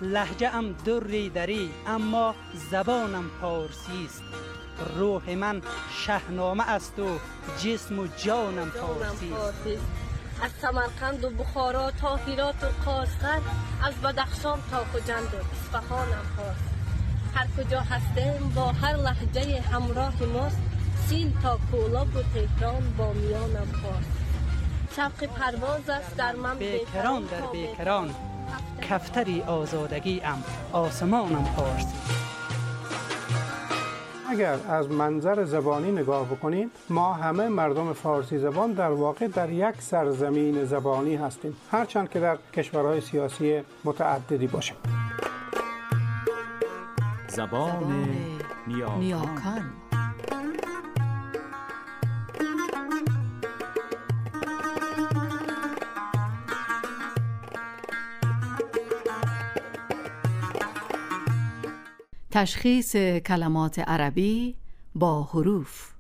لهجه ام دری دری، اما زبانم فارسی است. روح من شاهنامه است و جسم و جانم فارسی است. از سمرقند و بخارا تا هرات و قاشقر، از بدخشان تا خجند و اصفهانم فارسی. هر کجا هستیم با هر لهجه همراه ماست، سین تا کولاب و تهران با میانم فارسی. شوق پرواز است در من بیکران در بیکران، کفتری آزادگی ام آسمانم فارسی. اگر از منظر زبانی نگاه بکنیم، ما همه مردم فارسی زبان در واقع در یک سرزمین زبانی هستیم، هرچند که در کشورهای سیاسی متعددی باشیم. زبان نیاکان. تشخیص کلمات عربی با حروف.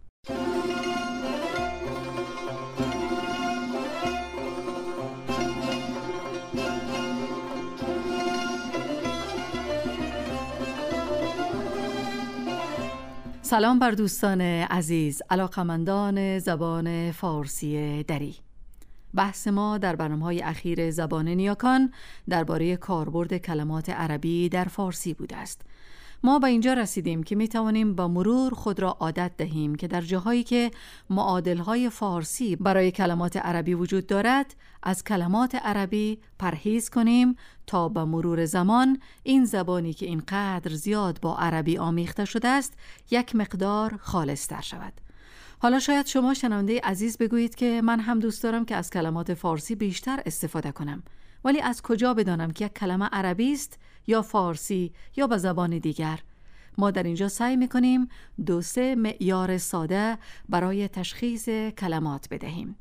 سلام بر دوستان عزیز، علاقمندان زبان فارسی دری. بحث ما در برنامه‌های اخیر زبان نیاکان درباره کاربرد کلمات عربی در فارسی بوده است. ما به اینجا رسیدیم که می توانیم با مرور خود را عادت دهیم که در جاهایی که معادل‌های فارسی برای کلمات عربی وجود دارد، از کلمات عربی پرهیز کنیم تا با مرور زمان این زبانی که اینقدر زیاد با عربی آمیخته شده است، یک مقدار خالص‌تر شود. حالا شاید شما شنونده عزیز بگویید که من هم دوست دارم که از کلمات فارسی بیشتر استفاده کنم، ولی از کجا بدانم که یک کلمه عربی است یا فارسی یا به زبان دیگر؟ ما در اینجا سعی می‌کنیم 2-3 معیار ساده برای تشخیص کلمات بدهیم.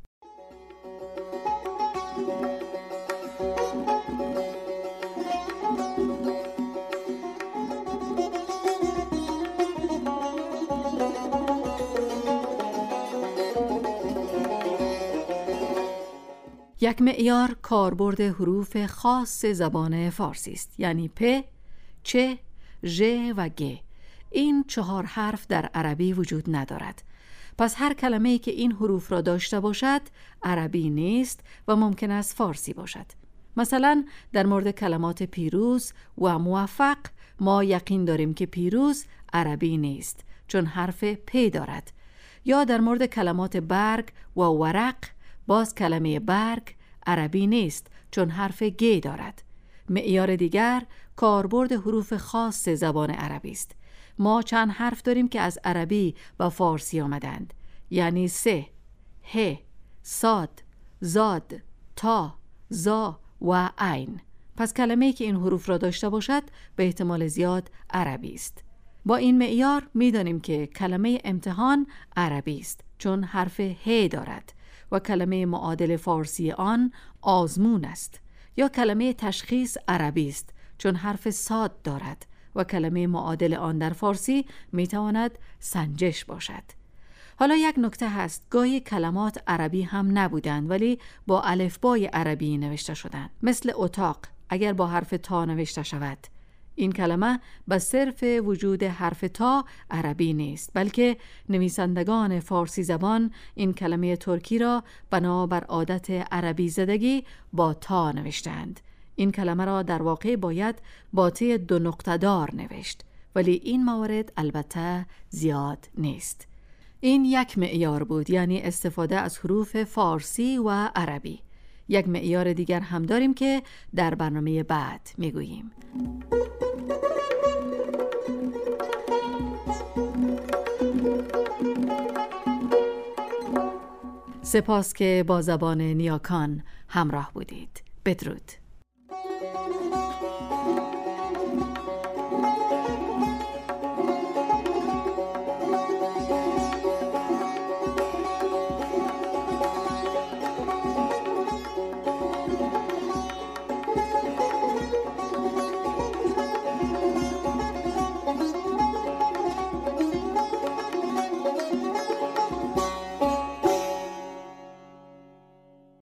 یک معیار کاربرد حروف خاص زبان فارسی است، یعنی پ، چ، ژ و گ. این 4 حرف در عربی وجود ندارد. پس هر کلمه‌ای که این حروف را داشته باشد عربی نیست و ممکن است فارسی باشد. مثلا در مورد کلمات پیروز و موفق ما یقین داریم که پیروز عربی نیست چون حرف پ دارد. یا در مورد کلمات برگ و ورق، باز کلمه برگ عربی نیست چون حرف گ دارد. معیار دیگر کاربرد حروف خاص زبان عربی است. ما چند حرف داریم که از عربی و فارسی آمدند، یعنی س، ه، صاد، زاد، تا، زا و عین. پس کلمه‌ای که این حروف را داشته باشد به احتمال زیاد عربی است. با این معیار می‌دانیم که کلمه امتحان عربی است چون حرف ه دارد و کلمه معادل فارسی آن آزمون است. یا کلمه تشخیص عربی است چون حرف صاد دارد و کلمه معادل آن در فارسی میتواند سنجش باشد. حالا یک نکته هست، گاهی کلمات عربی هم نبودند ولی با الفبای عربی نوشته شدند. مثل اتاق اگر با حرف تا نوشته شود، این کلمه به صرف وجود حرف تا عربی نیست، بلکه نویسندگان فارسی زبان این کلمه ترکی را بنابر عادت عربی زدگی با تا نوشتند. این کلمه را در واقع باید با ت 2 نقطه دار نوشت، ولی این موارد البته زیاد نیست. این یک معیار بود، یعنی استفاده از حروف فارسی و عربی. یک معیار دیگر هم داریم که در برنامه بعد میگوییم. سپاس که با زبان نیاکان همراه بودید. بدرود.